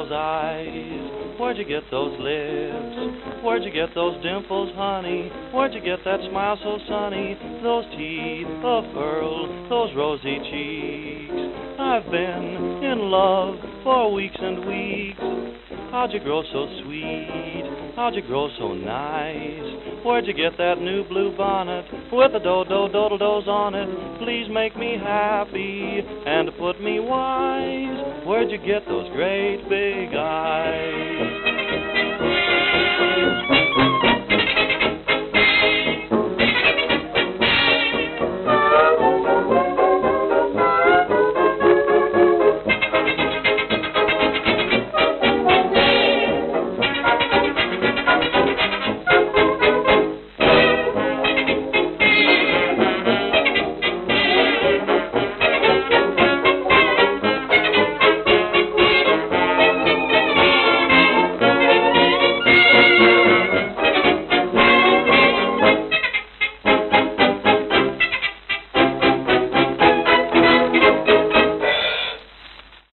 those eyes? Where'd you get those lips? Where'd you get those dimples, honey? Where'd you get that smile so sunny? Those teeth of pearl, those rosy cheeks. I've been in love for weeks and weeks. How'd you grow so sweet? How'd you grow so nice? Where'd you get that new blue bonnet with the do-do-dodle-dos on it? Please make me happy and put me wise. Where'd you get those great big eyes?